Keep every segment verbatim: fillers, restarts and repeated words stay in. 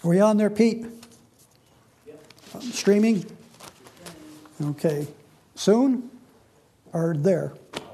Are we on there, Pete? Yep. Streaming? Okay. Soon? Or there?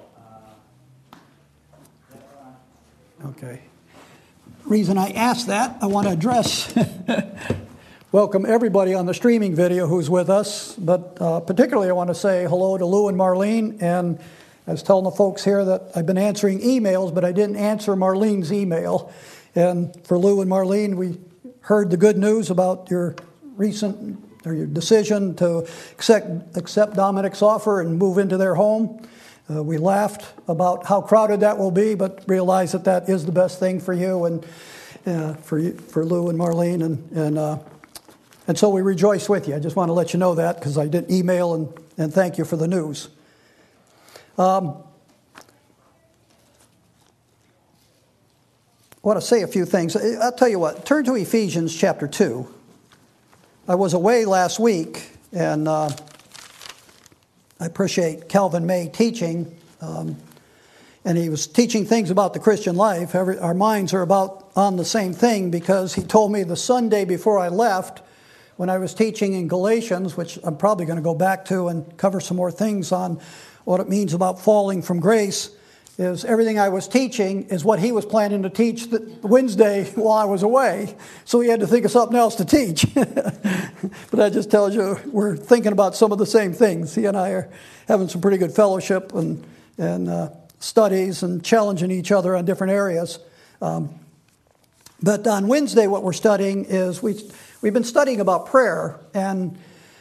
Okay. Reason I asked that, I want to address, welcome everybody on the streaming video who's with us, but uh, particularly I want to say hello to Lou and Marlene, and I was telling the folks here that I've been answering emails, but I didn't answer Marlene's email. And for Lou and Marlene, we heard the good news about your recent, or your decision to accept, accept Dominic's offer and move into their home. Uh, we laughed about how crowded that will be, but realized that that is the best thing for you and uh, for you, for Lou and Marlene, and and uh, and so we rejoice with you. I just want to let you know that because I did email and, and thank you for the news. Um, I want to say a few things. I'll tell you what. Turn to Ephesians chapter two. I was away last week, and Uh, I appreciate Calvin May teaching, um, and he was teaching things about the Christian life. Every, our minds are about on the same thing because he told me the Sunday before I left, when I was teaching in Galatians, which I'm probably going to go back to and cover some more things on what it means about falling from grace, is everything I was teaching is what he was planning to teach the Wednesday while I was away. So he had to think of something else to teach. But that just tells you we're thinking about some of the same things. He and I are having some pretty good fellowship and, and uh, studies and challenging each other on different areas. Um, but on Wednesday what we're studying is we, we've been studying about prayer. And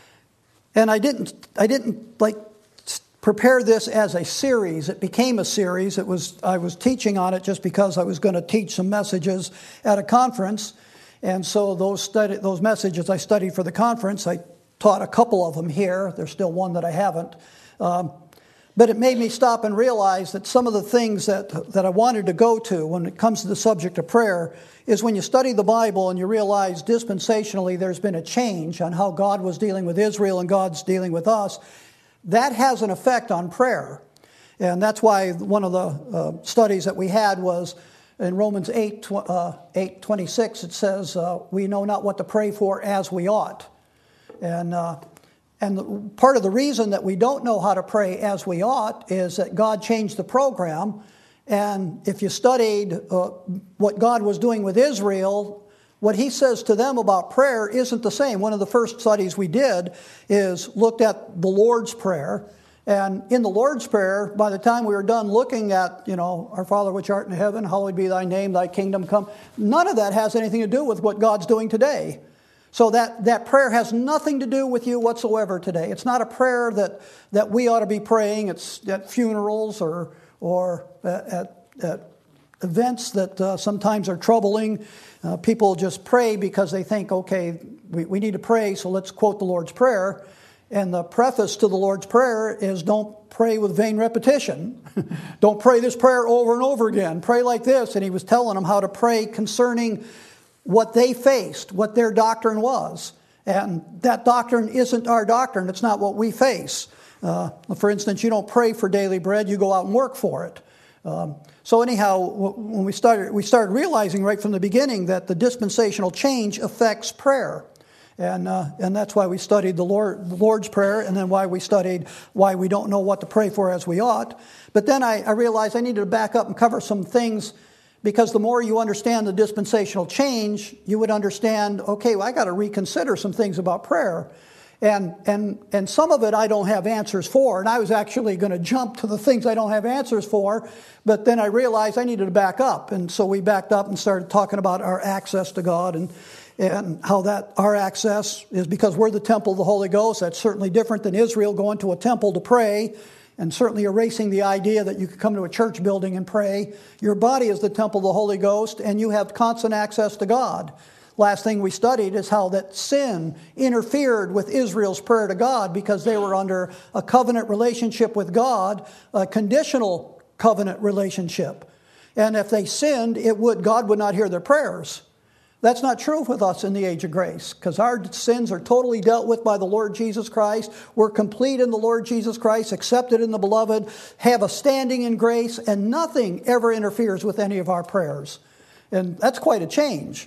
and I didn't I didn't like... prepare this as a series. It became a series. It was I was teaching on it just because I was going to teach some messages at a conference, and so those study, those messages I studied for the conference, I taught a couple of them here. There's still one that I haven't, um, but it made me stop and realize that some of the things that that I wanted to go to when it comes to the subject of prayer is when you study the Bible and you realize dispensationally there's been a change on how God was dealing with Israel and God's dealing with us. That has an effect on prayer. And that's why one of the uh, studies that we had was in Romans eight, uh, eight twenty-six, it says, uh, we know not what to pray for as we ought. And, uh, and the, part of the reason that we don't know how to pray as we ought is that God changed the program. And if you studied uh, what God was doing with Israel, what he says to them about prayer isn't the same. One of the first studies we did is looked at the Lord's Prayer. And in the Lord's Prayer, by the time we were done looking at, you know, Our Father which art in heaven, hallowed be thy name, thy kingdom come, none of that has anything to do with what God's doing today. So that, that prayer has nothing to do with you whatsoever today. It's not a prayer that, that we ought to be praying. It's at funerals or, or at, at events that uh, sometimes are troubling. Uh, people just pray because they think, okay, we, we need to pray, so let's quote the Lord's Prayer. And the preface to the Lord's Prayer is don't pray with vain repetition. Don't pray this prayer over and over again. Pray like this. And he was telling them how to pray concerning what they faced, what their doctrine was. And that doctrine isn't our doctrine. It's not what we face. Uh, for instance, you don't pray for daily bread. You go out and work for it. Um, so anyhow, when we started, we started realizing right from the beginning that the dispensational change affects prayer. And uh, and that's why we studied the, Lord, the Lord's Prayer, and then why we studied why we don't know what to pray for as we ought. But then I, I realized I needed to back up and cover some things, because the more you understand the dispensational change, you would understand, okay, well, I got to reconsider some things about prayer. And and and some of it I don't have answers for, and I was actually going to jump to the things I don't have answers for, but then I realized I needed to back up, and so we backed up and started talking about our access to God, and and how that our access is because we're the temple of the Holy Ghost. That's certainly different than Israel going to a temple to pray, and certainly erasing the idea that you could come to a church building and pray. Your body is the temple of the Holy Ghost, and you have constant access to God. Last thing we studied is how that sin interfered with Israel's prayer to God because they were under a covenant relationship with God, a conditional covenant relationship. And if they sinned, it would God would not hear their prayers. That's not true with us in the age of grace, because our sins are totally dealt with by the Lord Jesus Christ. We're complete in the Lord Jesus Christ, accepted in the Beloved, have a standing in grace, and nothing ever interferes with any of our prayers. And that's quite a change.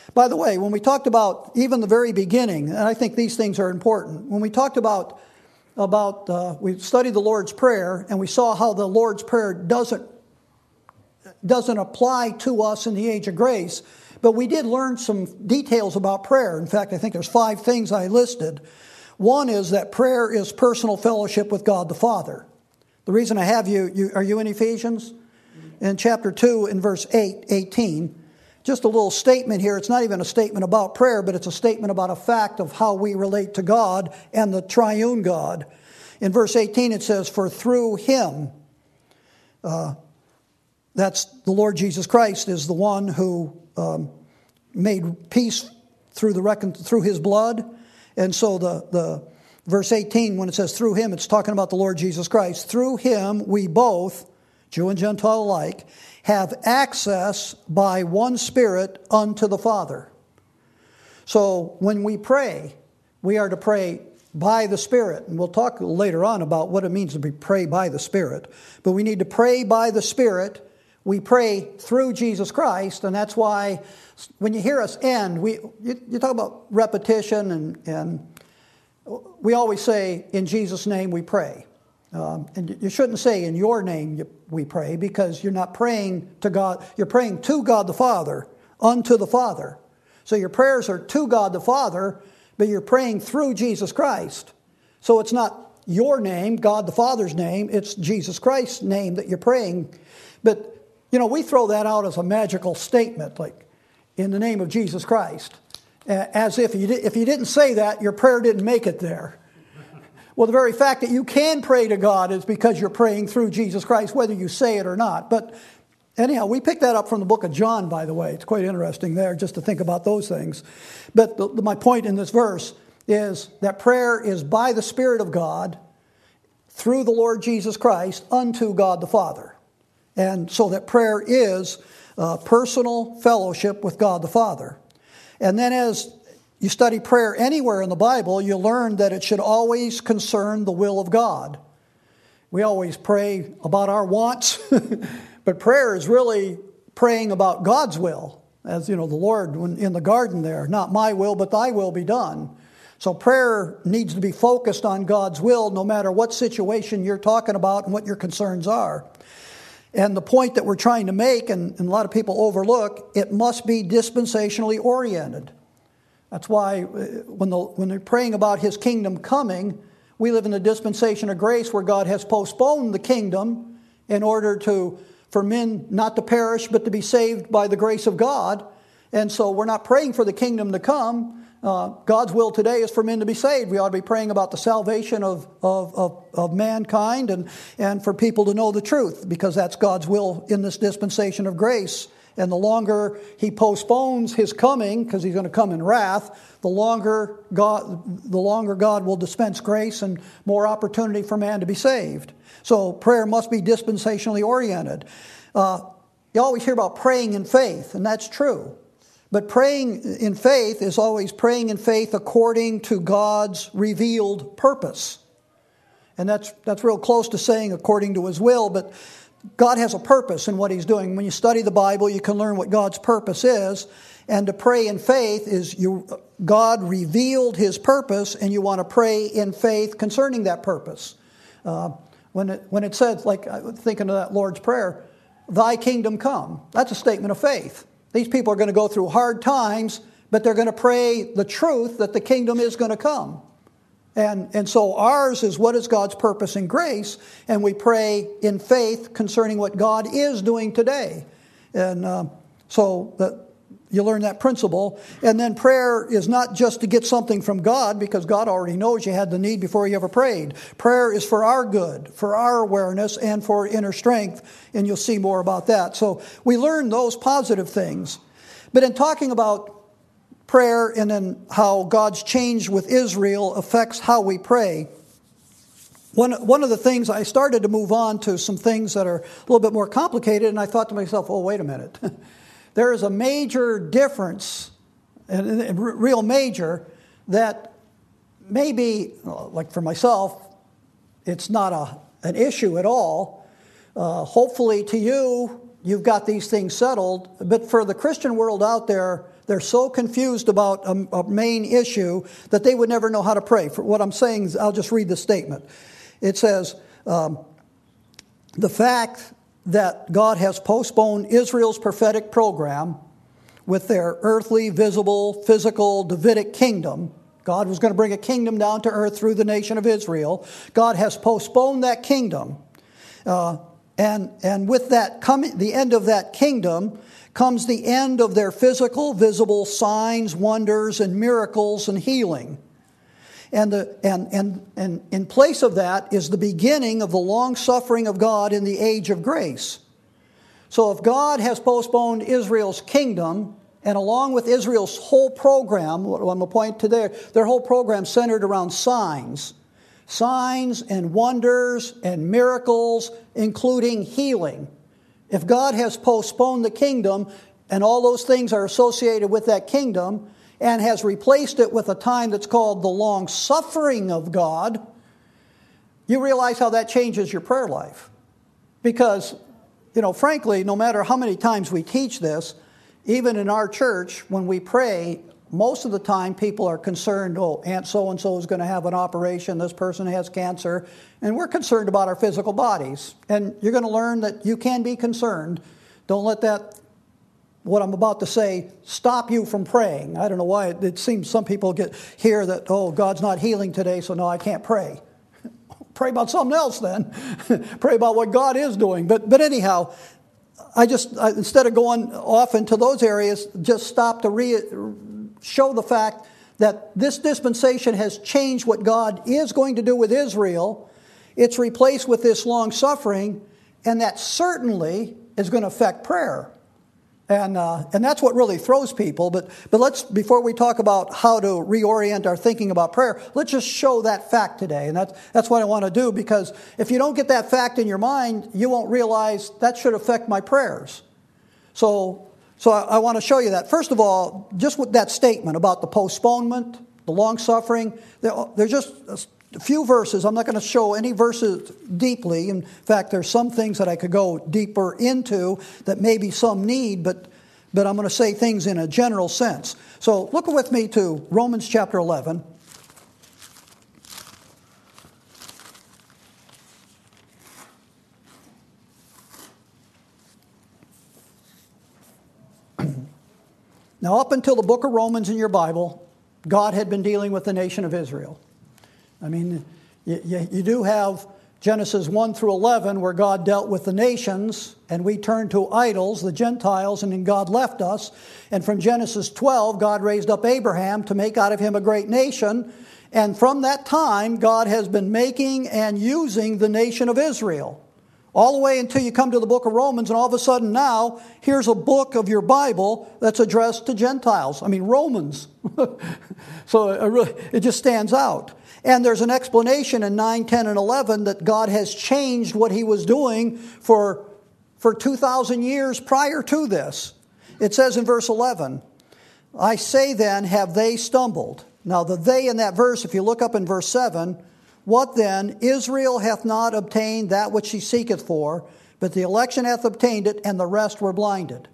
By the way, when we talked about even the very beginning, and I think these things are important, when we talked about, about uh, we studied the Lord's Prayer, and we saw how the Lord's Prayer doesn't, doesn't apply to us in the age of grace, but we did learn some details about prayer. In fact, I think there's five things I listed. One is that prayer is personal fellowship with God the Father. The reason I have you, you are you in Ephesians? In chapter two, in verse eight, eighteen, just a little statement here. It's not even a statement about prayer, but it's a statement about a fact of how we relate to God and the triune God. In verse eighteen, it says, for through him, uh, that's the Lord Jesus Christ is the one who um, made peace through the recon- through his blood. And so the, the verse eighteen, when it says through him, it's talking about the Lord Jesus Christ. Through him, we both, Jew and Gentile alike, have access by one Spirit unto the Father. So when we pray, we are to pray by the Spirit. And we'll talk later on about what it means to be pray by the Spirit. But we need to pray by the Spirit. We pray through Jesus Christ, and that's why when you hear us end, we you, you talk about repetition, and, and we always say, in Jesus' name we pray. Um, and you shouldn't say, in your name we pray, because you're not praying to God. You're praying to God the Father, unto the Father. So your prayers are to God the Father, but you're praying through Jesus Christ. So it's not your name, God the Father's name, it's Jesus Christ's name that you're praying. But you know, we throw that out as a magical statement, like, in the name of Jesus Christ. As if you, if you didn't say that, your prayer didn't make it there. Well, the very fact that you can pray to God is because you're praying through Jesus Christ, whether you say it or not. But anyhow, we picked that up from the book of John, by the way. It's quite interesting there just to think about those things. But the, the, my point in this verse is that prayer is by the Spirit of God, through the Lord Jesus Christ, unto God the Father. And so that prayer is uh, personal fellowship with God the Father. And then as you study prayer anywhere in the Bible, you learn that it should always concern the will of God. We always pray about our wants, but prayer is really praying about God's will. As you know, the Lord when in the garden there, not my will, but thy will be done. So prayer needs to be focused on God's will, no matter what situation you're talking about and what your concerns are. And the point that we're trying to make, and, and a lot of people overlook, it must be dispensationally oriented. That's why when, the, when they're praying about his kingdom coming, we live in the dispensation of grace where God has postponed the kingdom in order to for men not to perish but to be saved by the grace of God. And so we're not praying for the kingdom to come. Uh, God's will today is for men to be saved. We ought to be praying about the salvation of, of, of, of mankind and, and for people to know the truth, because that's God's will in this dispensation of grace. And the longer he postpones his coming, because he's going to come in wrath, the longer God, the longer God will dispense grace and more opportunity for man to be saved. So prayer must be dispensationally oriented. Uh, you always hear about praying in faith, and that's true. But praying in faith is always praying in faith according to God's revealed purpose. And that's that's real close to saying according to his will, but God has a purpose in what he's doing. When you study the Bible, you can learn what God's purpose is. And to pray in faith is you God revealed his purpose, and you want to pray in faith concerning that purpose. Uh, when it, when it says, like thinking of that Lord's Prayer, thy kingdom come, that's a statement of faith. These people are going to go through hard times, but they're going to pray the truth that the kingdom is going to come. And, and so ours is what is God's purpose and grace, and we pray in faith concerning what God is doing today. And uh, so that you learn that principle. And then prayer is not just to get something from God, because God already knows you had the need before you ever prayed. Prayer is for our good, for our awareness, and for inner strength, and you'll see more about that. So we learn those positive things. But in talking about prayer and then how God's change with Israel affects how we pray, One, one of the things, I started to move on to some things that are a little bit more complicated, and I thought to myself, oh, wait a minute. There is a major difference, and a real major, that maybe, like for myself, it's not a, an issue at all. Uh, hopefully to you, you've got these things settled. But for the Christian world out there, they're so confused about a, a main issue that they would never know how to pray. For what I'm saying is, I'll just read the statement. It says, um, the fact that God has postponed Israel's prophetic program with their earthly, visible, physical, Davidic kingdom. God was going to bring a kingdom down to earth through the nation of Israel. God has postponed that kingdom. Uh, and, and with that coming, the end of that kingdom comes the end of their physical, visible signs, wonders, and miracles and healing. And, the, and, and, and in place of that is the beginning of the long suffering of God in the age of grace. So if God has postponed Israel's kingdom, and along with Israel's whole program, what I'm going to point to there, their whole program centered around signs. Signs and wonders and miracles, including healing. If God has postponed the kingdom, and all those things are associated with that kingdom, and has replaced it with a time that's called the long suffering of God, you realize how that changes your prayer life. Because, you know, frankly, no matter how many times we teach this, even in our church, when we pray, most of the time people are concerned, oh, Aunt so-and-so is going to have an operation, this person has cancer, and we're concerned about our physical bodies. And you're going to learn that you can be concerned. Don't let that, what I'm about to say, stop you from praying. I don't know why it, it seems some people get hear that, oh, God's not healing today, so no, I can't pray. Pray about something else then. Pray about what God is doing. But but anyhow, I just, I, instead of going off into those areas, just stop to re, show the fact that this dispensation has changed what God is going to do with Israel. It's replaced with this long suffering, and that certainly is going to affect prayer. And uh, and that's what really throws people. But but let's, before we talk about how to reorient our thinking about prayer, let's just show that fact today. And that's, that's what I want to do, because if you don't get that fact in your mind, you won't realize that should affect my prayers. So, so I, I want to show you that. First of all, just with that statement about the postponement, the long suffering, there, there's just a few verses. I'm not going to show any verses deeply. In fact, there's some things that I could go deeper into that maybe some need, but, but I'm going to say things in a general sense. So look with me to Romans chapter eleven. Now, up until the book of Romans in your Bible, God had been dealing with the nation of Israel. I mean, you, you, you do have Genesis one through eleven where God dealt with the nations and we turned to idols, the Gentiles, and then God left us. And from Genesis twelve, God raised up Abraham to make out of him a great nation. And from that time, God has been making and using the nation of Israel. All the way until you come to the book of Romans, and all of a sudden now, here's a book of your Bible that's addressed to Gentiles. I mean, Romans. So it, really, it just stands out. And there's an explanation in nine, ten, and eleven that God has changed what he was doing for, for two thousand years prior to this. It says in verse eleven, I say then, have they stumbled? Now the they in that verse, if you look up in verse seven, what then? Israel hath not obtained that which she seeketh for, but the election hath obtained it, and the rest were blinded.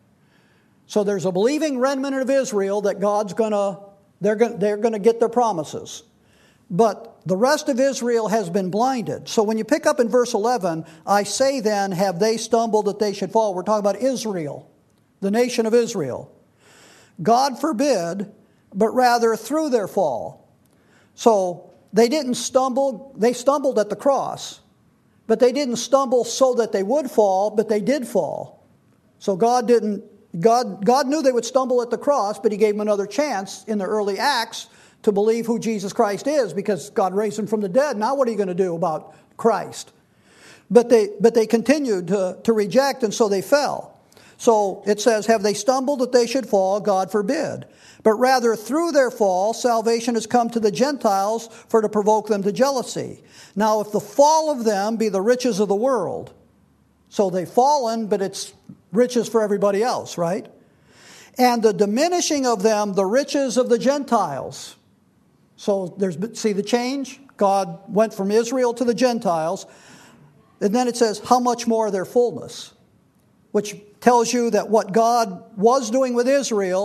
So there's a believing remnant of Israel that God's gonna, they're gonna, they're gonna get their promises. But the rest of Israel has been blinded. So when you pick up in verse eleven, I say then, have they stumbled that they should fall? We're talking about Israel, the nation of Israel. God forbid, but rather through their fall. So they didn't stumble, they stumbled at the cross. But they didn't stumble so that they would fall, but they did fall. So God didn't, God, God knew they would stumble at the cross, but he gave them another chance in the early Acts to believe who Jesus Christ is, because God raised him from the dead. Now what are you going to do about Christ? But they but they continued to, to reject, and so they fell. So it says, have they stumbled that they should fall? God forbid. But rather through their fall, salvation has come to the Gentiles for to provoke them to jealousy. Now if the fall of them be the riches of the world, so they've fallen, but it's riches for everybody else, right? And the diminishing of them, the riches of the Gentiles. So there's, see the change? God went from Israel to the Gentiles. And then it says, how much more their fullness? Which tells you that what God was doing with Israel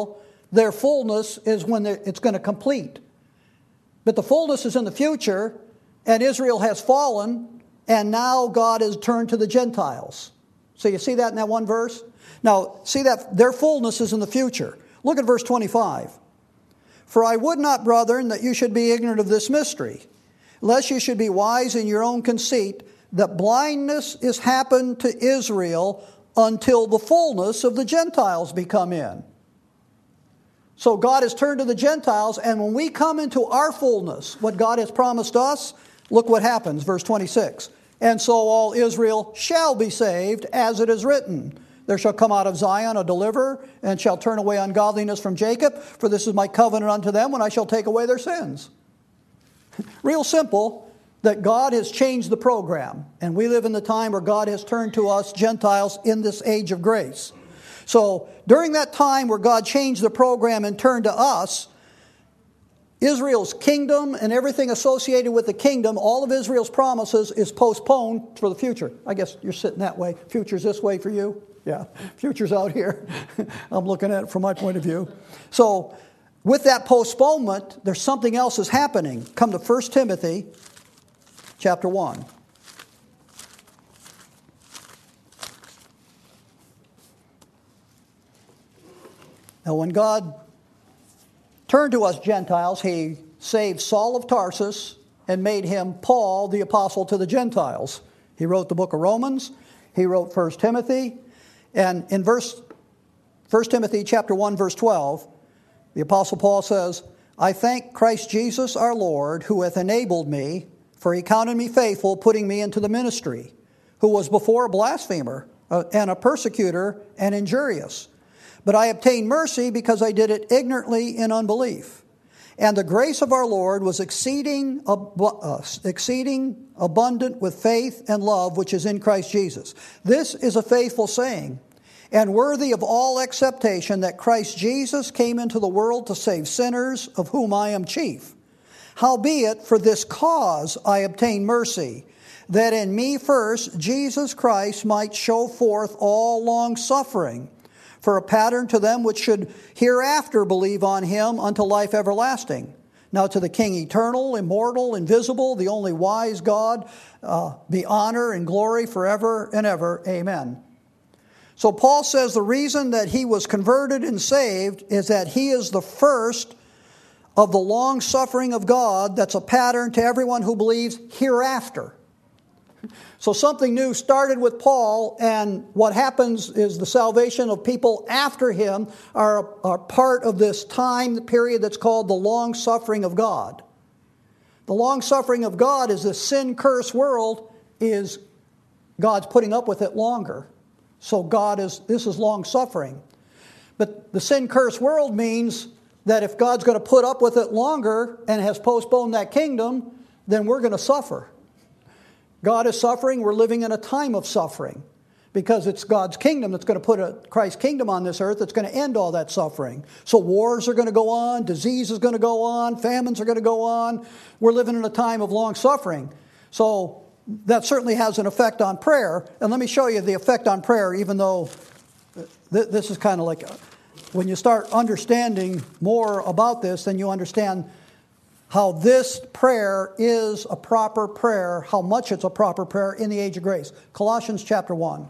their fullness is when it's going to complete. But the fullness is in the future, and Israel has fallen, and now God has turned to the Gentiles. So you see that in that one verse? Now, see that their fullness is in the future. Look at verse twenty-five. For I would not, brethren, that you should be ignorant of this mystery, lest you should be wise in your own conceit, that blindness is happened to Israel until the fullness of the Gentiles be come in. So God has turned to the Gentiles, and when we come into our fullness, what God has promised us, look what happens, verse twenty-six. And so all Israel shall be saved, as it is written. There shall come out of Zion a deliverer, and shall turn away ungodliness from Jacob, for this is my covenant unto them, when I shall take away their sins. Real simple, that God has changed the program, and we live in the time where God has turned to us, Gentiles, in this age of grace. So during that time where God changed the program and turned to us, Israel's kingdom and everything associated with the kingdom, all of Israel's promises, is postponed for the future. I guess you're sitting that way. Future's this way for you? Yeah, future's out here. I'm looking at it from my point of view. So with that postponement, there's something else is happening. Come to First Timothy chapter one. Now, when God turned to us Gentiles, He saved Saul of Tarsus and made him Paul, the apostle to the Gentiles. He wrote the book of Romans. He wrote First Timothy. And in verse First Timothy chapter one, verse twelve, the apostle Paul says, I thank Christ Jesus our Lord, who hath enabled me, for he counted me faithful, putting me into the ministry, who was before a blasphemer uh, and a persecutor and injurious. But I obtained mercy because I did it ignorantly in unbelief. And the grace of our Lord was exceeding, uh, exceeding abundant with faith and love, which is in Christ Jesus. This is a faithful saying, and worthy of all acceptation, that Christ Jesus came into the world to save sinners, of whom I am chief. Howbeit, for this cause I obtained mercy, that in me first Jesus Christ might show forth all long suffering, for a pattern to them which should hereafter believe on him unto life everlasting. Now to the King eternal, immortal, invisible, the only wise God, uh, be honor and glory forever and ever. Amen. So Paul says the reason that he was converted and saved is that he is the first of the long suffering of God that's a pattern to everyone who believes hereafter. So something new started with Paul, and what happens is the salvation of people after him are, are part of this time period that's called the long suffering of God. The long suffering of God is this sin-cursed world is God's putting up with it longer. So God is, this is long suffering. But the sin-cursed world means that if God's going to put up with it longer and has postponed that kingdom, then we're going to suffer. God is suffering. We're living in a time of suffering because it's God's kingdom that's going to put a Christ's kingdom on this earth that's going to end all that suffering. So wars are going to go on, disease is going to go on, famines are going to go on. We're living in a time of long suffering. So that certainly has an effect on prayer. And let me show you the effect on prayer, even though th- this is kind of like a, when you start understanding more about this, then you understand how this prayer is a proper prayer, how much it's a proper prayer in the age of grace. Colossians chapter one.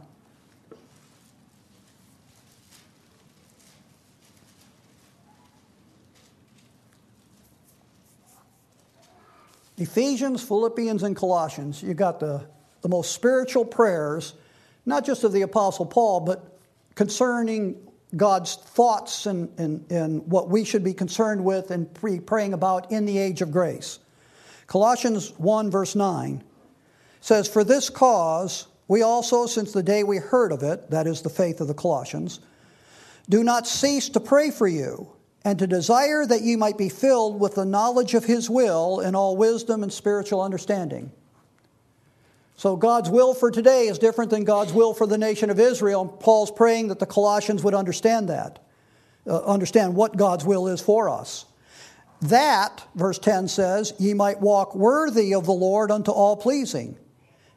Ephesians, Philippians, and Colossians. You got the, the most spiritual prayers, not just of the Apostle Paul, but concerning God's thoughts and, and, and what we should be concerned with and pre- praying about in the age of grace. Colossians one verse nine says, For this cause we also, since the day we heard of it, that is the faith of the Colossians, do not cease to pray for you, and to desire that ye might be filled with the knowledge of his will in all wisdom and spiritual understanding. So God's will for today is different than God's will for the nation of Israel. Paul's praying that the Colossians would understand that, uh, understand what God's will is for us. That, verse ten says, ye might walk worthy of the Lord unto all pleasing,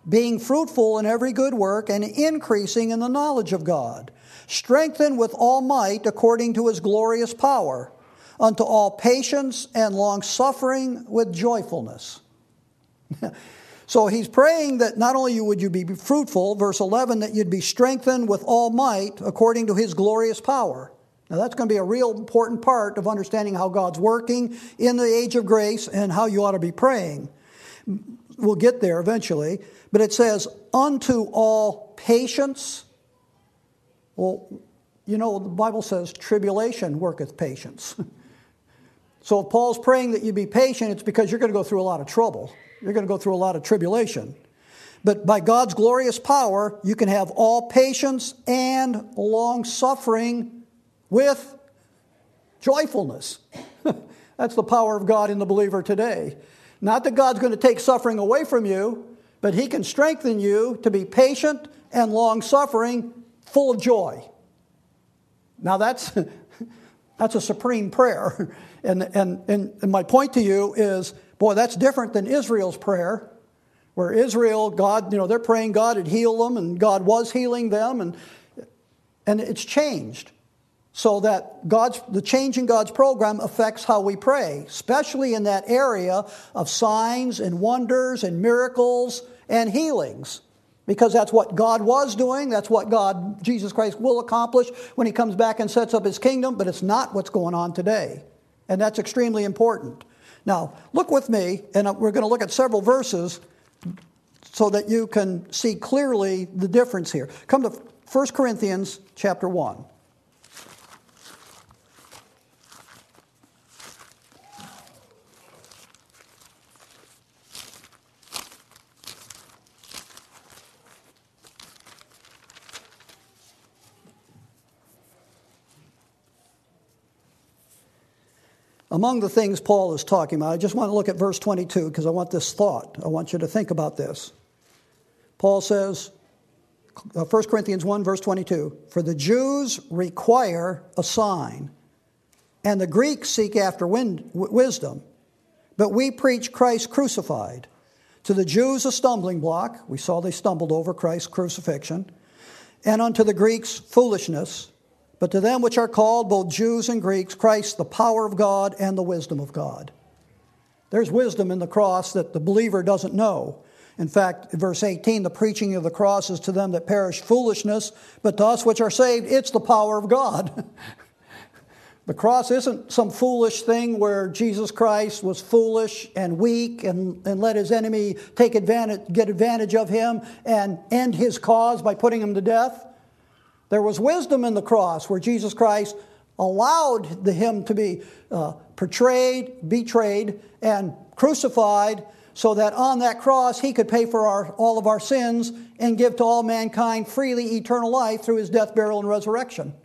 being fruitful in every good work and increasing in the knowledge of God, strengthened with all might according to his glorious power, unto all patience and long-suffering with joyfulness. So he's praying that not only would you be fruitful, verse eleven, that you'd be strengthened with all might according to his glorious power. Now that's going to be a real important part of understanding how God's working in the age of grace and how you ought to be praying. We'll get there eventually. But it says, unto all patience. Well, you know, the Bible says tribulation worketh patience. So if Paul's praying that you be patient, it's because you're going to go through a lot of trouble. You're going to go through a lot of tribulation. But by God's glorious power, you can have all patience and long-suffering with joyfulness. That's the power of God in the believer today. Not that God's going to take suffering away from you, but he can strengthen you to be patient and long-suffering, full of joy. Now that's that's a supreme prayer. And, and, and my point to you is, boy, that's different than Israel's prayer, where Israel, God, you know, they're praying God would heal them, and God was healing them, and and it's changed. So that God's the change in God's program affects how we pray, especially in that area of signs and wonders and miracles and healings. Because that's what God was doing, that's what God, Jesus Christ, will accomplish when he comes back and sets up his kingdom, but it's not what's going on today. And that's extremely important. Now, look with me, and we're going to look at several verses so that you can see clearly the difference here. Come to First Corinthians chapter one. Among the things Paul is talking about, I just want to look at verse twenty-two because I want this thought. I want you to think about this. Paul says, First Corinthians one, verse twenty-two, for the Jews require a sign, and the Greeks seek after wisdom, but we preach Christ crucified. To the Jews a stumbling block. We saw they stumbled over Christ's crucifixion. And unto the Greeks foolishness. But to them which are called, both Jews and Greeks, Christ, the power of God and the wisdom of God. There's wisdom in the cross that the believer doesn't know. In fact, in verse eighteen, the preaching of the cross is to them that perish foolishness, but to us which are saved, it's the power of God. The cross isn't some foolish thing where Jesus Christ was foolish and weak and, and let his enemy take advantage, get advantage of him and end his cause by putting him to death. There was wisdom in the cross where Jesus Christ allowed the, him to be uh, portrayed, betrayed, and crucified so that on that cross he could pay for our, all of our sins and give to all mankind freely eternal life through his death, burial, and resurrection.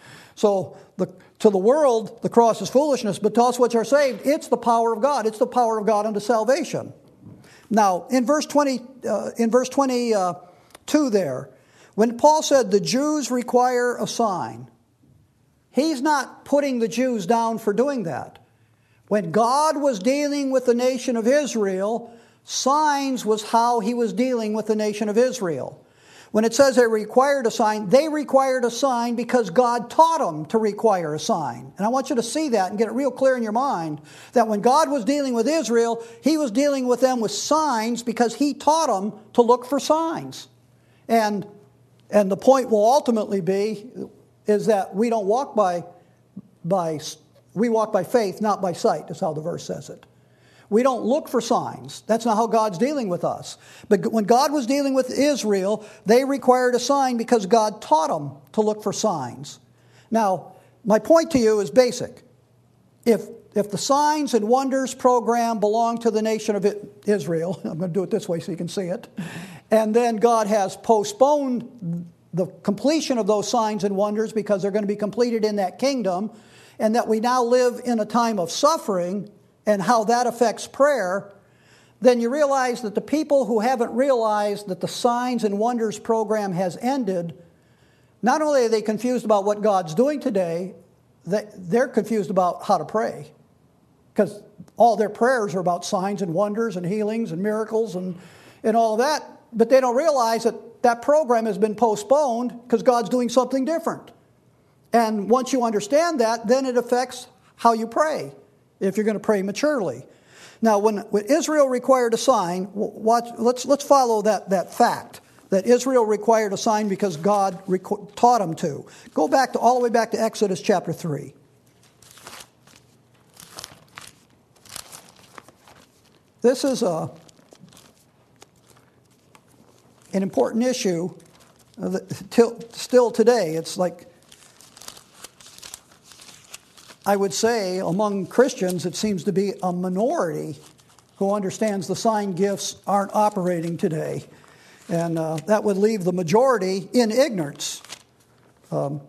So the, to the world, the cross is foolishness, but to us which are saved, it's the power of God. It's the power of God unto salvation. Now, in verse twenty, uh, in verse twenty-two there, when Paul said the Jews require a sign, he's not putting the Jews down for doing that. When God was dealing with the nation of Israel, signs was how he was dealing with the nation of Israel. When it says they required a sign, they required a sign because God taught them to require a sign. And I want you to see that and get it real clear in your mind that when God was dealing with Israel, he was dealing with them with signs because he taught them to look for signs. And And the point will ultimately be is that we don't walk by, by, we walk by faith, not by sight, is how the verse says it. We don't look for signs. That's not how God's dealing with us. But when God was dealing with Israel, they required a sign because God taught them to look for signs. Now, my point to you is basic. If If the signs and wonders program belong to the nation of Israel, I'm going to do it this way so you can see it, and then God has postponed the completion of those signs and wonders because they're going to be completed in that kingdom, and that we now live in a time of suffering and how that affects prayer, then you realize that the people who haven't realized that the signs and wonders program has ended, not only are they confused about what God's doing today, they're confused about how to pray. Because all their prayers are about signs and wonders and healings and miracles and, and all of that. but they don't realize that that program has been postponed because God's doing something different. And once you understand that, then it affects how you pray, if you're going to pray maturely. Now, when, when Israel required a sign, watch, let's, let's follow that, that fact, that Israel required a sign because God reco- taught them to. Go back to all the way back to Exodus chapter three. This is a, an important issue uh, till, still today. It's like, I would say among Christians, it seems to be a minority who understands the sign gifts aren't operating today. And uh, that would leave the majority in ignorance. Um,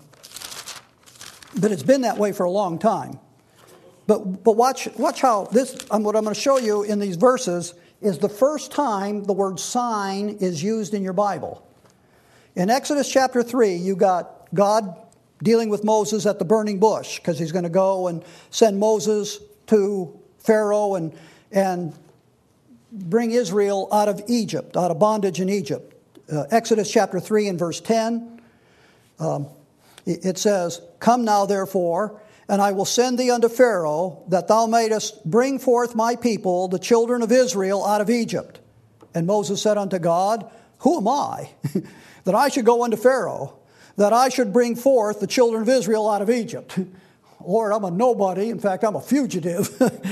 but it's been that way for a long time. But but watch watch how this, um, what I'm going to show you in these verses is the first time the word sign is used in your Bible. In Exodus chapter three, you got God dealing with Moses at the burning bush because he's going to go and send Moses to Pharaoh and and bring Israel out of Egypt, out of bondage in Egypt. Uh, Exodus chapter three and verse ten, um, it, it says, "Come now, therefore, and I will send thee unto Pharaoh, that thou mayest bring forth my people, the children of Israel, out of Egypt. And Moses said unto God, Who am I, that I should go unto Pharaoh, that I should bring forth the children of Israel out of Egypt? Lord, I'm a nobody. In fact, I'm a fugitive."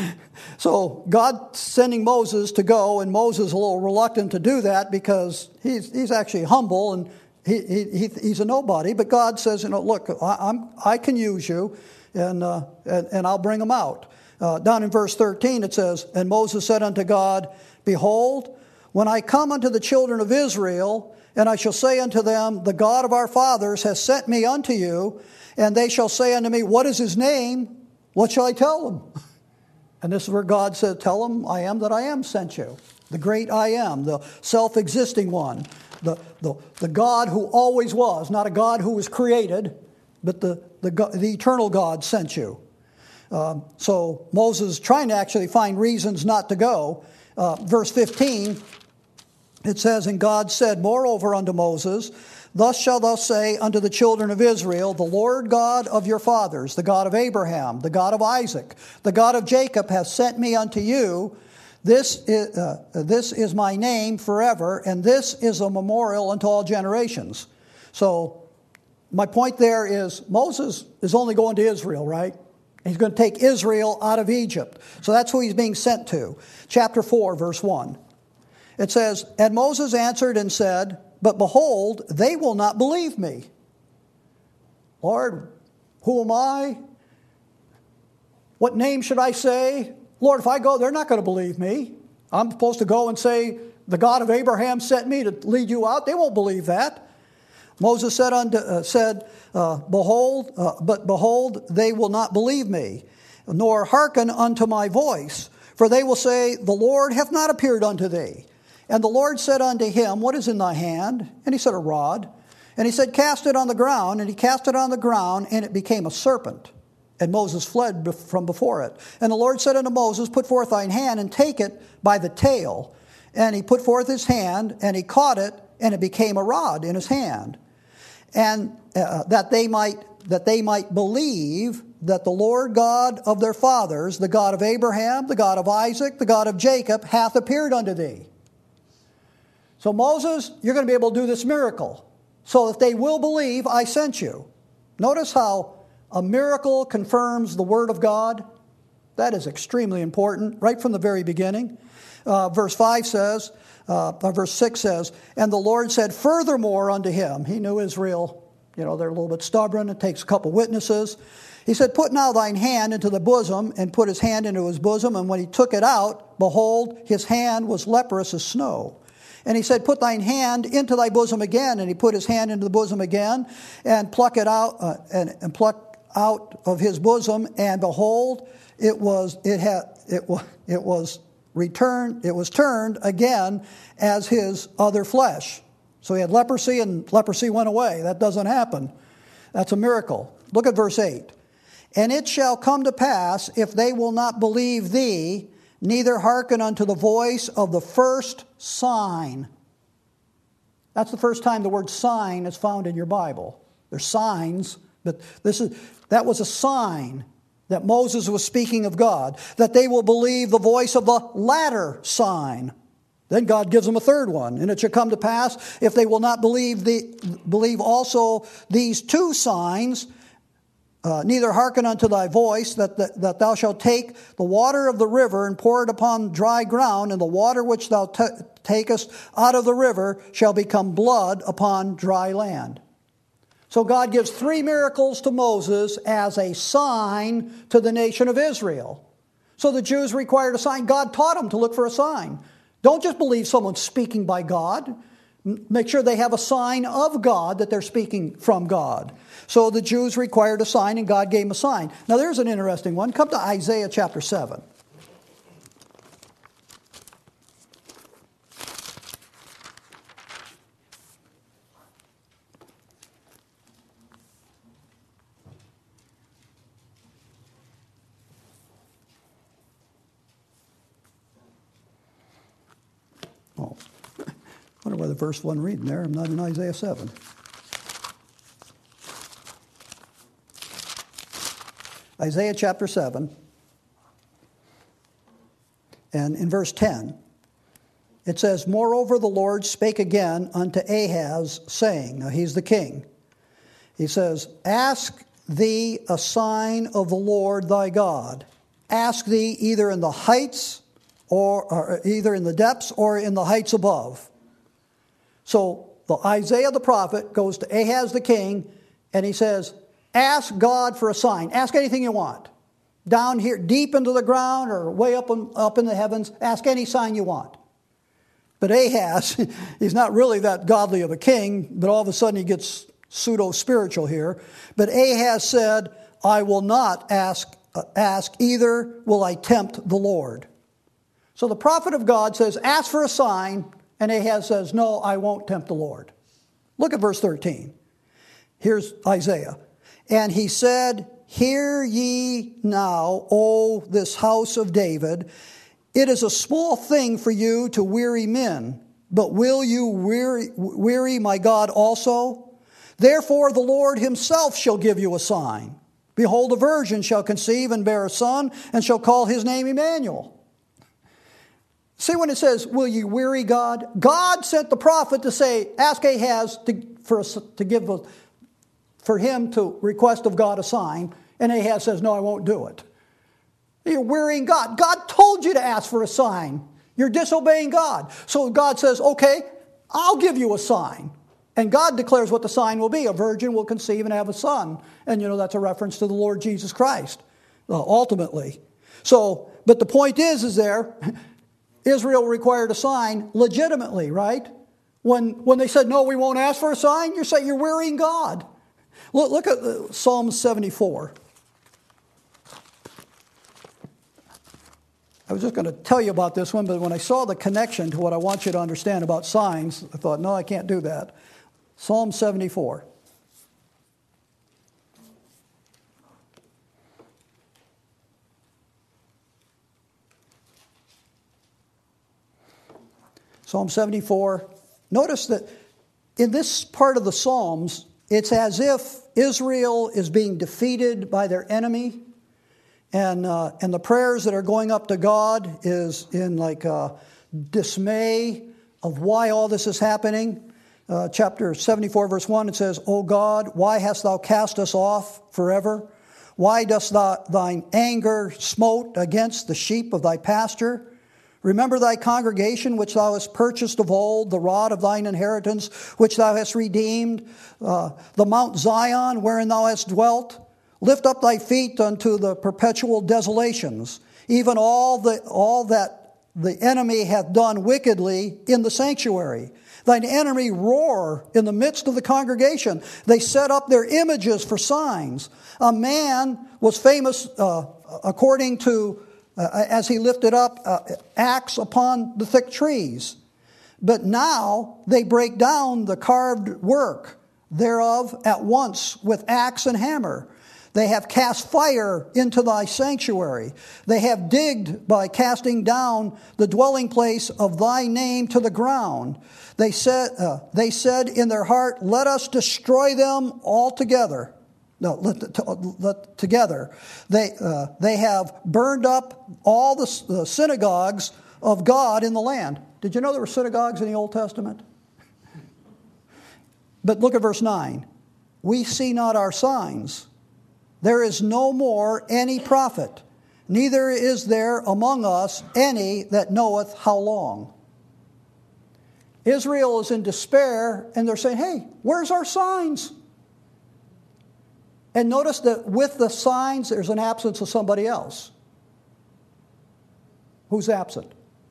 So God sending Moses to go, and Moses is a little reluctant to do that because he's he's actually humble and he, he he's a nobody. But God says, you know, look, I, I'm I can use you, and uh, and, and I'll bring them out. Uh, down in verse thirteen it says, "And Moses said unto God, Behold, when I come unto the children of Israel, and I shall say unto them, The God of our fathers has sent me unto you, and they shall say unto me, What is his name? What shall I tell them?" And this is where God said, "Tell them, I am that I am sent you." The great I am, the self-existing one, the, the, the God who always was, not a God who was created, but the, the, the eternal God sent you. Um, so Moses trying to actually find reasons not to go. Uh, verse fifteen, it says, "And God said moreover unto Moses, Thus shalt thou say unto the children of Israel, The Lord God of your fathers, the God of Abraham, the God of Isaac, the God of Jacob hath sent me unto you. This is, uh, this is my name forever, and this is a memorial unto all generations." So my point there is Moses is only going to Israel, right? He's going to take Israel out of Egypt. So that's who he's being sent to. Chapter four, verse one. It says, "And Moses answered and said, But behold, they will not believe me." Lord, who am I? What name should I say? Lord, if I go, they're not going to believe me. I'm supposed to go and say, the God of Abraham sent me to lead you out. They won't believe that. Moses said, unto, uh, said uh, Behold, uh, but behold, they will not believe me, nor hearken unto my voice. For they will say, The Lord hath not appeared unto thee. And the Lord said unto him, What is in thy hand? And he said, A rod. And he said, Cast it on the ground. And he cast it on the ground, and it became a serpent. And Moses fled from before it. And the Lord said unto Moses, Put forth thine hand, and take it by the tail. And he put forth his hand, and he caught it, and it became a rod in his hand. And uh, that they might that they might believe that the Lord God of their fathers, the God of Abraham, the God of Isaac, the God of Jacob, hath appeared unto thee. So Moses, you're going to be able to do this miracle, so that they will believe I sent you. Notice how a miracle confirms the word of God. That is extremely important, right from the very beginning. Uh, verse five says, uh, or verse six says, "And the Lord said furthermore unto him," he knew Israel, you know, they're a little bit stubborn, it takes a couple witnesses. He said, "Put now thine hand into the bosom," and put his hand into his bosom, and when he took it out, behold, his hand was leprous as snow. And he said, "Put thine hand into thy bosom again." And he put his hand into the bosom again, and pluck it out, uh, and, and pluck out of his bosom, and behold, it was it had it was it was returned. It was turned again as his other flesh. So he had leprosy, and leprosy went away. That doesn't happen. That's a miracle. Look at verse eight. "And it shall come to pass, if they will not believe thee, neither hearken unto the voice of the first sign." That's the first time the word sign is found in your Bible. There's signs, but this is that was a sign that Moses was speaking of God, that they will believe the voice of the latter sign. Then God gives them a third one. And it shall come to pass, if they will not believe the believe also these two signs, uh, neither hearken unto thy voice, that, that, that thou shalt take the water of the river and pour it upon dry ground, and the water which thou t- takest out of the river shall become blood upon dry land. So God gives three miracles to Moses as a sign to the nation of Israel. So the Jews required a sign. God taught them to look for a sign. Don't just believe someone's speaking by God. Make sure they have a sign of God, that they're speaking from God. So the Jews required a sign, and God gave them a sign. Now there's an interesting one. Come to Isaiah chapter seven. Oh, I wonder why the verse wasn't reading there. I'm not in Isaiah seven. Isaiah chapter seven. And in verse ten, it says, Moreover the Lord spake again unto Ahaz, saying, now he's the king. He says, Ask thee a sign of the Lord thy God. Ask thee either in the heights, Or, or either in the depths or in the heights above. So the Isaiah the prophet goes to Ahaz the king, and he says, ask God for a sign. Ask anything you want. Down here, deep into the ground or way up in, up in the heavens, ask any sign you want. But Ahaz, he's not really that godly of a king, but all of a sudden he gets pseudo-spiritual here. But Ahaz said, I will not ask, uh, ask, either will I tempt the Lord. So the prophet of God says, ask for a sign, and Ahaz says, no, I won't tempt the Lord. Look at verse thirteen. Here's Isaiah. And he said, Hear ye now, O this house of David, it is a small thing for you to weary men, but will you weary, weary my God also? Therefore the Lord himself shall give you a sign. Behold, a virgin shall conceive and bear a son, and shall call his name Emmanuel. See when it says, will you weary God? God sent the prophet to say, ask Ahaz to, for, a, to give a, for him to request of God a sign. And Ahaz says, no, I won't do it. You're wearying God. God told you to ask for a sign. You're disobeying God. So God says, okay, I'll give you a sign. And God declares what the sign will be. A virgin will conceive and have a son. And you know, that's a reference to the Lord Jesus Christ, uh, ultimately. So, but the point is, is there... Israel required a sign legitimately, right? When, when they said, no, we won't ask for a sign, you say you're wearying God. Look, look at uh, Psalm seventy-four. I was just going to tell you about this one, but when I saw the connection to what I want you to understand about signs, I thought, no, I can't do that. Psalm seventy-four. Psalm seventy-four. Notice that in this part of the Psalms, it's as if Israel is being defeated by their enemy. And uh, and the prayers that are going up to God is in like uh, dismay of why all this is happening. Uh, chapter seventy-four, verse one, it says, O God, why hast thou cast us off forever? Why dost thou, thine anger smote against the sheep of thy pasture? Remember thy congregation, which thou hast purchased of old, the rod of thine inheritance, which thou hast redeemed, uh, the Mount Zion, wherein thou hast dwelt. Lift up thy feet unto the perpetual desolations, even all the all that the enemy hath done wickedly in the sanctuary. Thine enemy roar in the midst of the congregation. They set up their images for signs. A man was famous uh, according to Uh, as he lifted up uh, axe upon the thick trees. But now they break down the carved work thereof at once with axe and hammer. They have cast fire into thy sanctuary. They have digged by casting down the dwelling place of thy name to the ground. They said, uh, they said in their heart, let us destroy them altogether. No, let, to, let, together. They, uh, they have burned up all the, the synagogues of God in the land. Did you know there were synagogues in the Old Testament? But look at verse nine. We see not our signs. There is no more any prophet, neither is there among us any that knoweth how long. Israel is in despair, and they're saying, hey, where's our signs? And notice that with the signs, there's an absence of somebody else. Who's absent?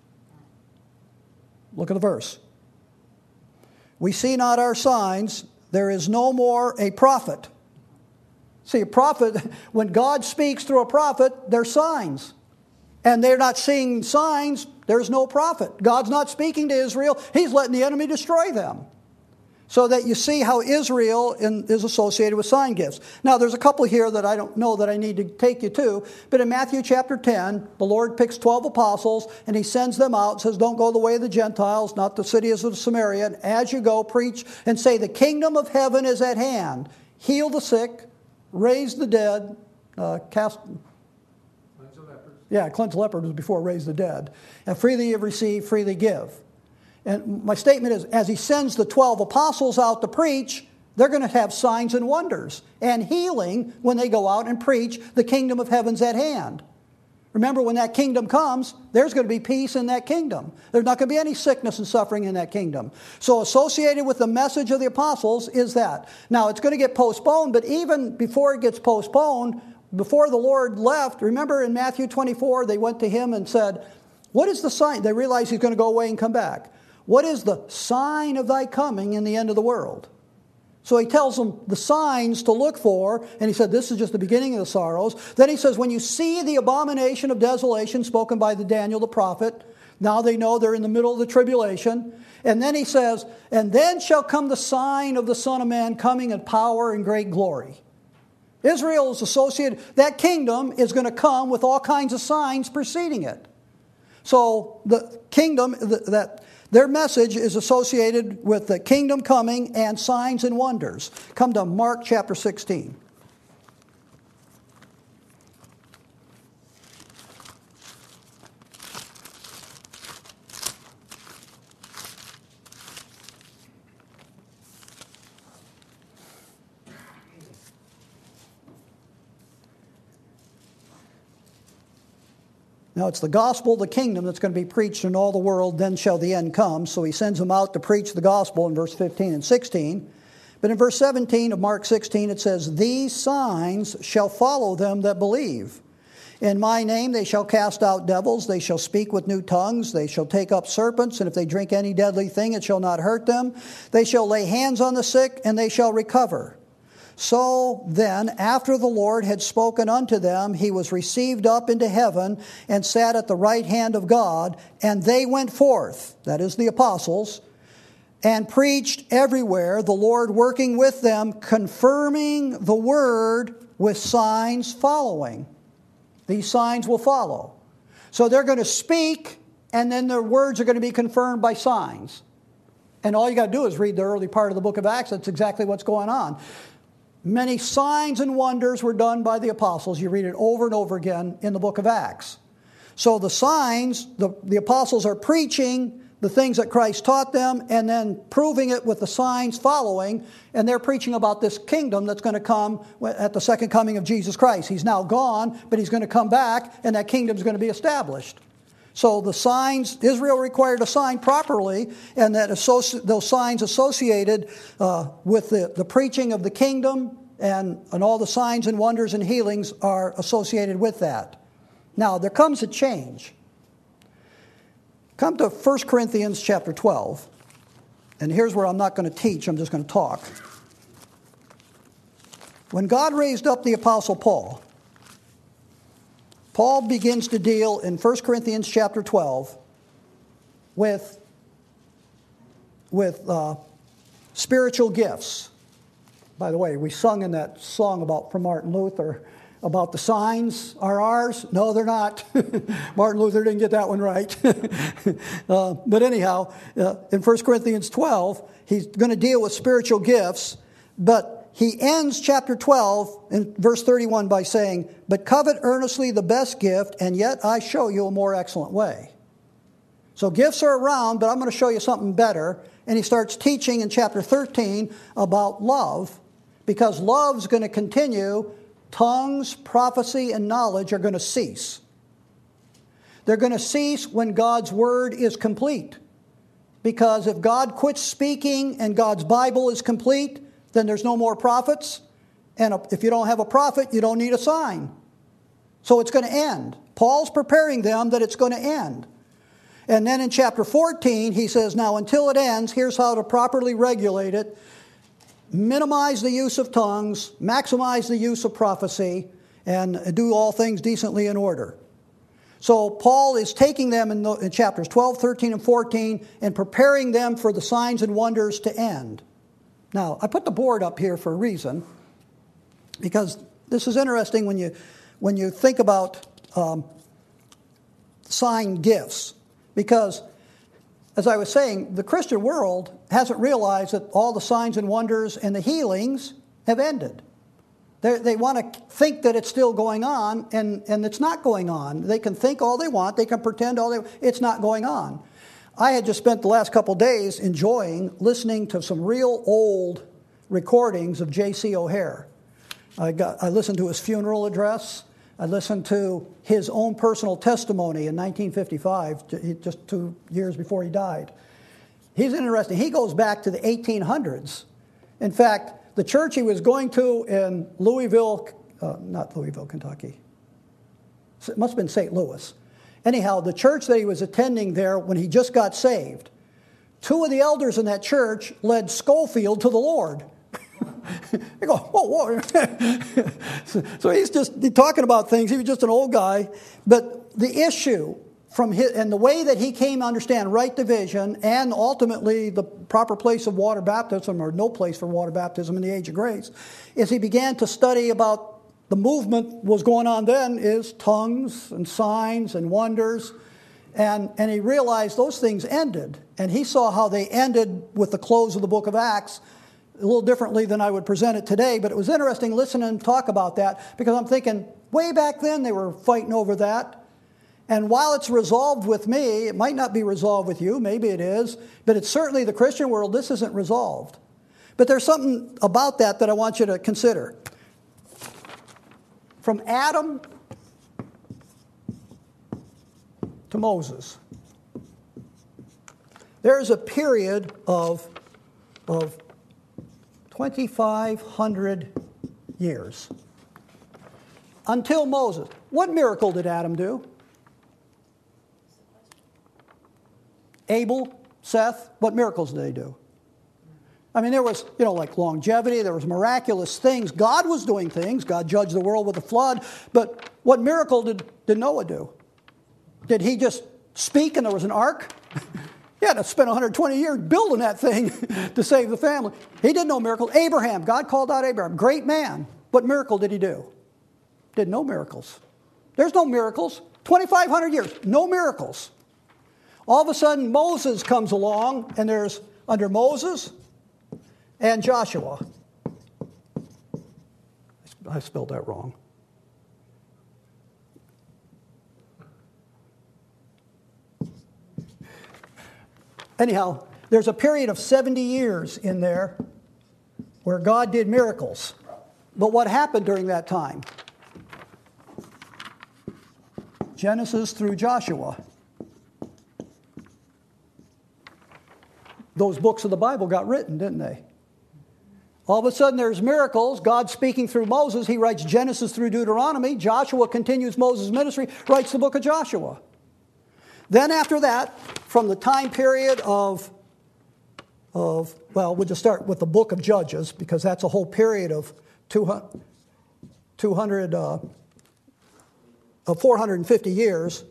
Look at the verse. We see not our signs, there is no more a prophet. See, a prophet, when God speaks through a prophet, there's signs. And they're not seeing signs, there's no prophet. God's not speaking to Israel, He's letting the enemy destroy them. So that you see how Israel in, is associated with sign gifts. Now, there's a couple here that I don't know that I need to take you to. But in Matthew chapter ten, the Lord picks twelve apostles, and He sends them out and says, don't go the way of the Gentiles, not the cities of Samaria. And as you go, preach and say, the kingdom of heaven is at hand. Heal the sick, raise the dead, uh, cast... Cleanse the lepers. Yeah, cleanse lepers was before raise the dead. And freely you receive, freely give. And my statement is, as He sends the twelve apostles out to preach, they're going to have signs and wonders and healing when they go out and preach the kingdom of heaven's at hand. Remember, when that kingdom comes, there's going to be peace in that kingdom. There's not going to be any sickness and suffering in that kingdom. So associated with the message of the apostles is that. Now, it's going to get postponed, but even before it gets postponed, before the Lord left, remember in Matthew twenty-four, they went to Him and said, what is the sign? They realized He's going to go away and come back. What is the sign of thy coming in the end of the world? So He tells them the signs to look for, and He said this is just the beginning of the sorrows. Then He says, when you see the abomination of desolation spoken by the Daniel the prophet, now they know they're in the middle of the tribulation. And then He says, and then shall come the sign of the Son of Man coming in power and great glory. Israel is associated, that kingdom is going to come with all kinds of signs preceding it. So the kingdom, that their message is associated with the kingdom coming and signs and wonders. Come to Mark chapter sixteen. Now, it's the gospel of the kingdom that's going to be preached in all the world, then shall the end come. So He sends them out to preach the gospel in verse fifteen and sixteen. But in verse seventeen of Mark sixteen, it says, these signs shall follow them that believe. In my name they shall cast out devils, they shall speak with new tongues, they shall take up serpents, and if they drink any deadly thing, it shall not hurt them. They shall lay hands on the sick, and they shall recover. So then, after the Lord had spoken unto them, He was received up into heaven and sat at the right hand of God. And they went forth, that is the apostles, and preached everywhere, the Lord working with them, confirming the word with signs following. These signs will follow. So they're going to speak, and then their words are going to be confirmed by signs. And all you got to do is read the early part of the book of Acts. That's exactly what's going on. Many signs and wonders were done by the apostles. You read it over and over again in the book of Acts. So the signs, the, the apostles are preaching the things that Christ taught them and then proving it with the signs following. And they're preaching about this kingdom that's going to come at the second coming of Jesus Christ. He's now gone, but He's going to come back, and that kingdom's going to be established. So the signs, Israel required a sign properly, and that associ- those signs associated uh, with the, the preaching of the kingdom and, and all the signs and wonders and healings are associated with that. Now, there comes a change. Come to First Corinthians chapter twelve, and here's where I'm not going to teach, I'm just going to talk. When God raised up the Apostle Paul, Paul begins to deal in First Corinthians chapter twelve with, with uh, spiritual gifts. By the way, we sung in that song about from Martin Luther about the signs are ours. No, they're not. Martin Luther didn't get that one right. uh, but anyhow, uh, in First Corinthians twelve, he's going to deal with spiritual gifts, but he ends chapter twelve in verse thirty-one by saying, "But covet earnestly the best gift, and yet I show you a more excellent way." So gifts are around, but I'm going to show you something better. And he starts teaching in chapter thirteen about love, because love's going to continue. Tongues, prophecy, and knowledge are going to cease. They're going to cease when God's word is complete. Because if God quits speaking and God's Bible is complete, then there's no more prophets. And if you don't have a prophet, you don't need a sign. So it's going to end. Paul's preparing them that it's going to end. And then in chapter fourteen, he says, now until it ends, here's how to properly regulate it. Minimize the use of tongues, maximize the use of prophecy, and do all things decently in order. So Paul is taking them in, the, in chapters twelve, thirteen, and fourteen and preparing them for the signs and wonders to end. Now, I put the board up here for a reason, because this is interesting when you, when you think about um, sign gifts. Because, as I was saying, the Christian world hasn't realized that all the signs and wonders and the healings have ended. They're, they want to think that it's still going on, and, and it's not going on. They can think all they want. They can pretend all they want. It's not going on. I had just spent the last couple days enjoying listening to some real old recordings of J C O'Hare. I, got, I listened to his funeral address. I listened to his own personal testimony in nineteen fifty-five, just two years before he died. He's interesting. He goes back to the eighteen hundreds. In fact, the church he was going to in Louisville, uh, not Louisville, Kentucky. It must have been Saint Louis. Anyhow, the church that he was attending there when he just got saved, two of the elders in that church led Schofield to the Lord. They go, whoa, whoa. so, so he's just he's talking about things. He was just an old guy. But the issue from his, and the way that he came to understand right division and ultimately the proper place of water baptism, or no place for water baptism in the age of grace, is he began to study about the movement was going on then is tongues and signs and wonders. And, and he realized those things ended. And he saw how they ended with the close of the book of Acts, a little differently than I would present it today, but it was interesting listening and talk about that, because I'm thinking, way back then they were fighting over that. And while it's resolved with me, it might not be resolved with you, maybe it is, but it's certainly the Christian world, this isn't resolved. But there's something about that that I want you to consider. From Adam to Moses, there's a period of, of twenty-five hundred years. Until Moses. What miracle did Adam do? Abel, Seth, what miracles did they do? I mean, there was, you know, like longevity, there was miraculous things. God was doing things. God judged the world with a flood. But what miracle did, did Noah do? Did he just speak and there was an ark? He had to spend one hundred twenty years building that thing to save the family. He did no miracle. Abraham, God called out Abraham, great man. What miracle did he do? Did no miracles. There's no miracles. twenty-five hundred years, no miracles. All of a sudden, Moses comes along, and there's, under Moses and Joshua. I spelled that wrong. Anyhow, there's a period of seventy years in there where God did miracles. But what happened during that time? Genesis through Joshua. Those books of the Bible got written, didn't they? All of a sudden there's miracles. God speaking through Moses. He writes Genesis through Deuteronomy. Joshua continues Moses' ministry, writes the book of Joshua. Then after that, from the time period of, of well, we'll just start with the book of Judges, because that's a whole period of two hundred, uh, of four hundred fifty years,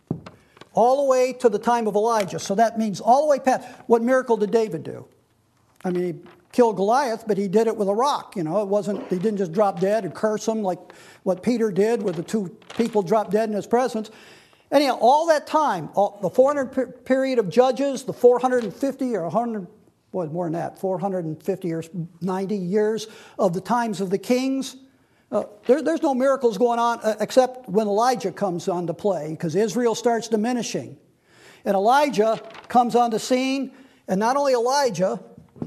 all the way to the time of Elijah. So that means all the way past. What miracle did David do? I mean, he killed Goliath, but he did it with a rock. You know, it wasn't, he didn't just drop dead and curse him like what Peter did with the two people dropped dead in his presence. Anyhow, all that time, all, the four hundred per- period of Judges, the four hundred fifty or one hundred, boy, more than that, four hundred fifty or ninety years of the times of the kings, uh, there, there's no miracles going on uh, except when Elijah comes on to play, because Israel starts diminishing. And Elijah comes on the scene, and not only Elijah,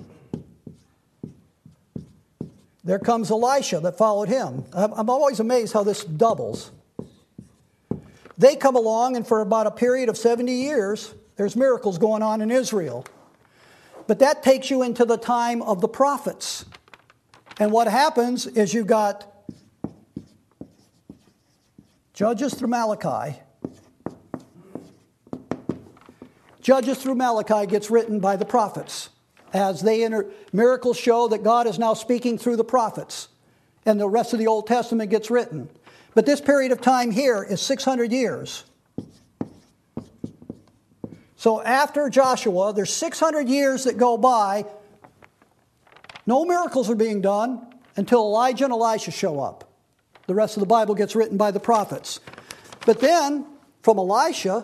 there comes Elisha that followed him. I'm always amazed how this doubles. They come along, and for about a period of seventy years, there's miracles going on in Israel. But that takes you into the time of the prophets. And what happens is you've got Judges through Malachi. Judges through Malachi gets written by the prophets, as they enter, miracles show that God is now speaking through the prophets, and the rest of the Old Testament gets written. But this period of time here is six hundred years. So after Joshua, there's six hundred years that go by. No miracles are being done until Elijah and Elisha show up. The rest of the Bible gets written by the prophets. But then, from Elisha,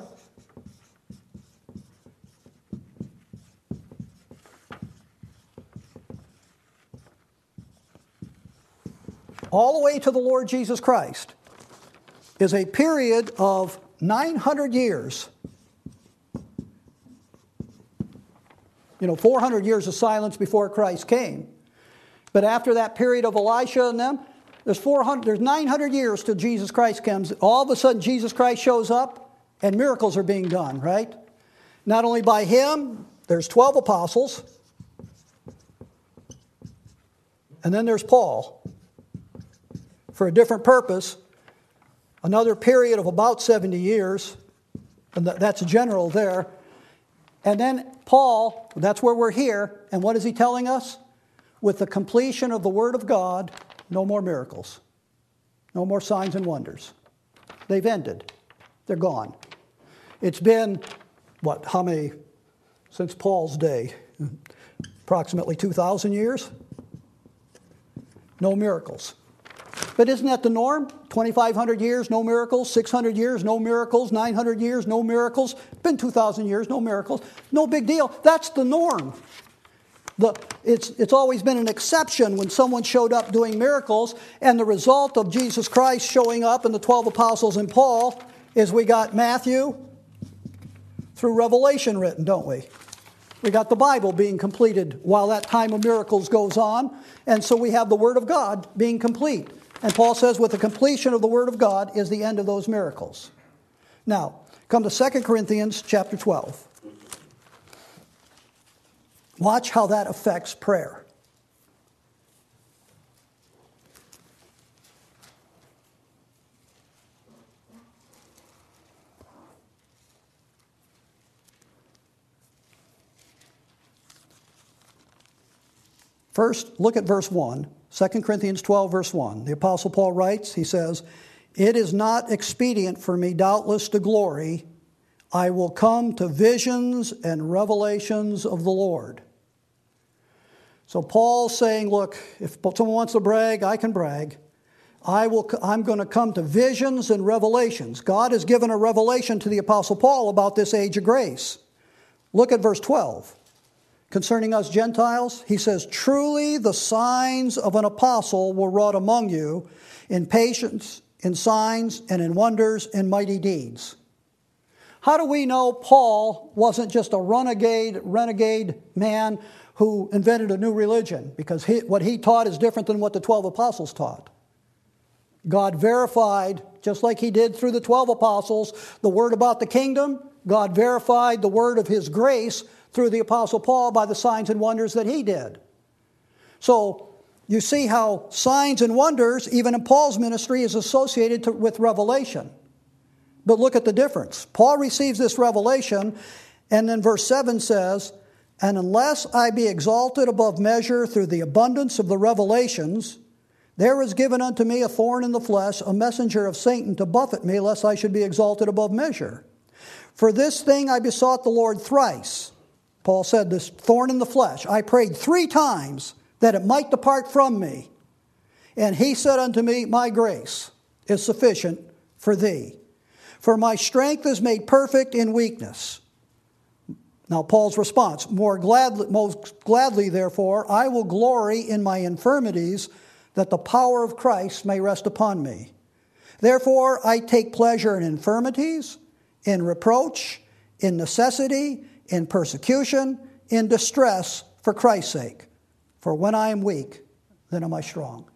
all the way to the Lord Jesus Christ is a period of nine hundred years. You know, four hundred years of silence before Christ came. But after that period of Elisha and them, there's four hundred, there's nine hundred years till Jesus Christ comes. All of a sudden, Jesus Christ shows up, and miracles are being done, right? Not only by him, there's twelve apostles, and then there's Paul, for a different purpose, another period of about seventy years, and that's general there. And then Paul, that's where we're here, and what is he telling us? With the completion of the Word of God, no more miracles, no more signs and wonders. They've ended. They're gone. It's been, what, how many, since Paul's day? Approximately two thousand years? No miracles. But isn't that the norm? twenty-five hundred years, no miracles. six hundred years, no miracles. nine hundred years, no miracles. Been two thousand years, no miracles. No big deal. That's the norm. The, it's, it's always been an exception when someone showed up doing miracles, and the result of Jesus Christ showing up and the twelve apostles and Paul is we got Matthew through Revelation written, don't we? We got the Bible being completed while that time of miracles goes on, and so we have the Word of God being complete. And Paul says with the completion of the Word of God is the end of those miracles. Now, come to Second Corinthians chapter twelve. Watch how that affects prayer. First, look at verse one. Second Corinthians twelve, verse one. The Apostle Paul writes, he says, "It is not expedient for me, doubtless, to glory. I will come to visions and revelations of the Lord." So Paul's saying, look, if someone wants to brag, I can brag. I will, I'm going to come to visions and revelations. God has given a revelation to the Apostle Paul about this age of grace. Look at verse twelve. Concerning us Gentiles, he says, "Truly the signs of an apostle were wrought among you in patience, in signs, and in wonders, and mighty deeds." How do we know Paul wasn't just a renegade, renegade man who invented a new religion? Because he, what he taught is different than what the twelve apostles taught. God verified, just like he did through the twelve apostles, the word about the kingdom. God verified the word of his grace through the Apostle Paul by the signs and wonders that he did. So you see how signs and wonders, even in Paul's ministry, is associated to, with revelation. But look at the difference. Paul receives this revelation, and then verse seven says, "And unless I be exalted above measure through the abundance of the revelations, there is given unto me a thorn in the flesh, a messenger of Satan to buffet me, lest I should be exalted above measure. For this thing I besought the Lord thrice." Paul said, this thorn in the flesh, I prayed three times that it might depart from me. And he said unto me, my grace is sufficient for thee, for my strength is made perfect in weakness. Now Paul's response, more gladly, most gladly therefore, I will glory in my infirmities, that the power of Christ may rest upon me. Therefore I take pleasure in infirmities, in reproach, in necessity, in persecution, in distress, for Christ's sake. For when I am weak, then am I strong.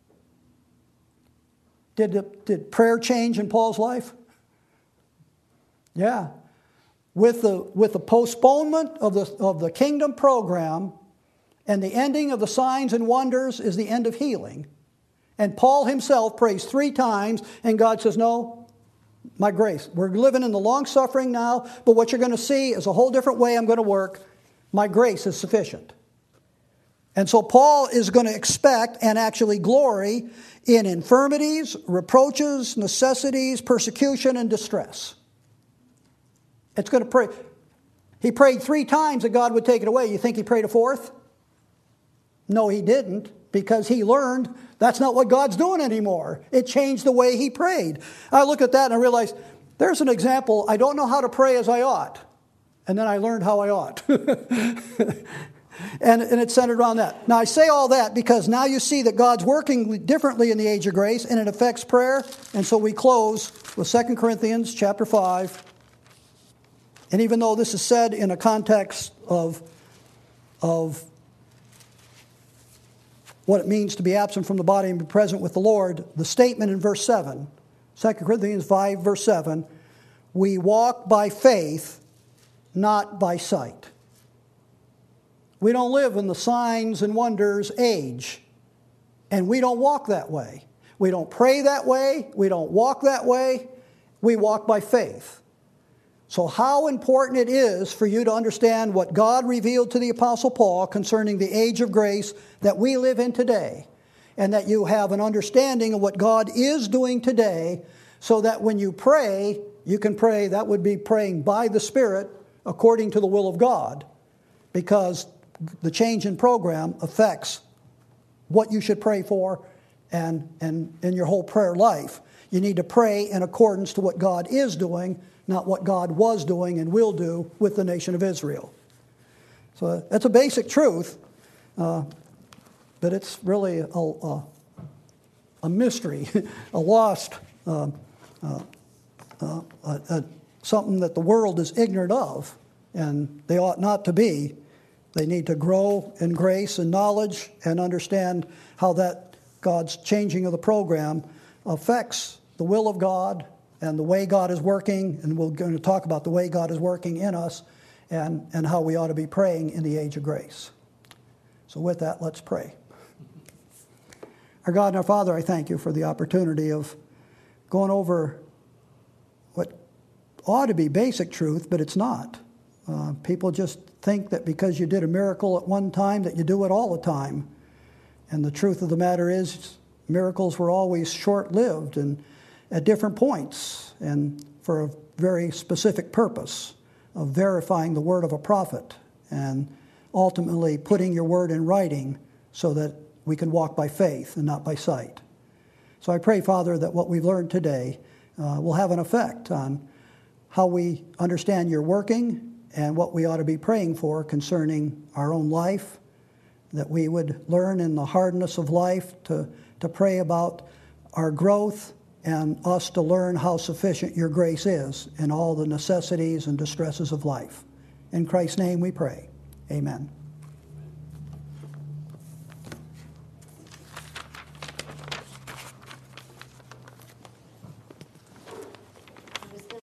Did, the, did prayer change in Paul's life? Yeah. With the, with the postponement of the, of the kingdom program and the ending of the signs and wonders is the end of healing. And Paul himself prays three times, and God says, no, my grace. We're living in the long suffering now, but what you're going to see is a whole different way I'm going to work. My grace is sufficient. And so Paul is going to expect and actually glory in infirmities, reproaches, necessities, persecution, and distress. It's going to pray. He prayed three times that God would take it away. You think he prayed a fourth? No, he didn't, because he learned that's not what God's doing anymore. It changed the way he prayed. I look at that and I realize there's an example. I don't know how to pray as I ought. And then I learned how I ought. And, and it's centered around that. Now, I say all that because now you see that God's working differently in the age of grace, and it affects prayer. And so we close with Second Corinthians chapter five. And even though this is said in a context of, of what it means to be absent from the body and be present with the Lord, the statement in verse seven, Second Corinthians five, verse seven, we walk by faith, not by sight. We don't live in the signs and wonders age, and we don't walk that way. We don't pray that way. We don't walk that way. We walk by faith. So how important it is for you to understand what God revealed to the Apostle Paul concerning the age of grace that we live in today, and that you have an understanding of what God is doing today, so that when you pray, you can pray, that would be praying by the Spirit according to the will of God, because the change in program affects what you should pray for and, and in your whole prayer life. You need to pray in accordance to what God is doing, not what God was doing and will do with the nation of Israel. So that's a basic truth, uh, but it's really a, a, a mystery, a lost, uh, uh, uh, uh, something that the world is ignorant of, and they ought not to be. They need to grow in grace and knowledge and understand how that God's changing of the program affects the will of God and the way God is working, and we're going to talk about the way God is working in us and, and how we ought to be praying in the age of grace. So with that, let's pray. Our God and our Father, I thank you for the opportunity of going over what ought to be basic truth, but it's not. Uh, people just think that because you did a miracle at one time that you do it all the time. And the truth of the matter is miracles were always short-lived and at different points and for a very specific purpose of verifying the word of a prophet and ultimately putting your word in writing so that we can walk by faith and not by sight. So I pray, Father, that what we've learned today uh, will have an effect on how we understand your working and what we ought to be praying for concerning our own life, that we would learn in the hardness of life to, to pray about our growth and us to learn how sufficient your grace is in all the necessities and distresses of life. In Christ's name we pray. Amen.